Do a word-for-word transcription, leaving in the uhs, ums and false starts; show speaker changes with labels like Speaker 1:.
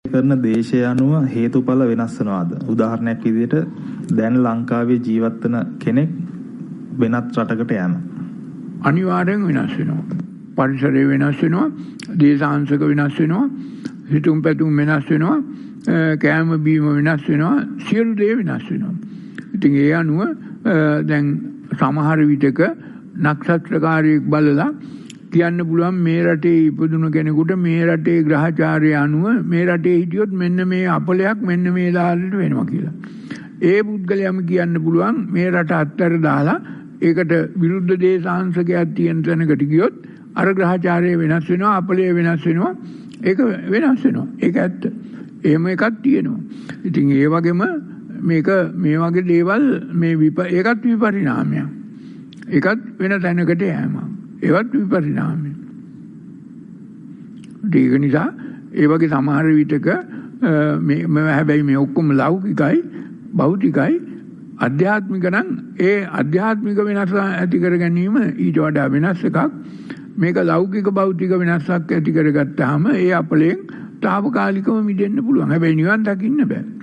Speaker 1: කරන දේශය අනුව හේතුඵල වෙනස් වෙනවාද? උදාහරණයක් විදිහට දැන් ලංකාවේ ජීවත් වෙන කෙනෙක් වෙනත් රටකට යන
Speaker 2: අනිවාර්යෙන් වෙනස් වෙනවා. පරිසරය වෙනස් වෙනවා, දේශාංශක වෙනස් වෙනවා, හිතුම් පැතුම් වෙනස් වෙනවා, කෑම බීම වෙනස් වෙනවා, සියලු දේ වෙනස් වෙනවා. ඉතින් ඒ අනුව දැන් සමහර විටක නක්ෂත්‍රකාරයෙක් බලලා කියන්න පුළුවන් මේ රටේ ඉපදුණු කෙනෙකුට මේ රටේ ග්‍රහචාරය අනුව මේ රටේ හිටියොත් මෙන්න මේ අපලයක් මෙන්න මේ දාලට වෙනවා කියලා. ඒ පුද්ගලයාම කියන්න පුළුවන් මේ රට අත්තර දාලා ඒකට විරුද්ධ දේශාංශකයක් තියෙන තැනකට ගියොත් අර ග්‍රහචාරය වෙනස් වෙනවා, අපලය වෙනස් වෙනවා, ඒක වෙනස් වෙනවා. ඒක ඇත්ත. එහෙම එකක් තියෙනවා. ඉතින් ඒ වගේම මේක මේ වගේ දේවල් මේ ඒකත් විපරිණාමයක්. ඒකත් වෙන තැනකට යෑමක්. ඒවත් විපරිණාමය. ඒක නිසා ඒ වගේ සමහර විටක මේ හැබැයි මේ ඔක්කොම ලෞකිකයි, භෞතිකයි, අධ්‍යාත්මික නම් ඒ අධ්‍යාත්මික වෙනස ඇති කර ගැනීම ඊට වඩා වෙනස් එකක්. මේක ලෞකික භෞතික වෙනසක් ඇති කරගත්තාම ඒ අපලෙන් తాවකාලිකව මිදෙන්න පුළුවන්. හැබැයි නිවන් දකින්න බෑ.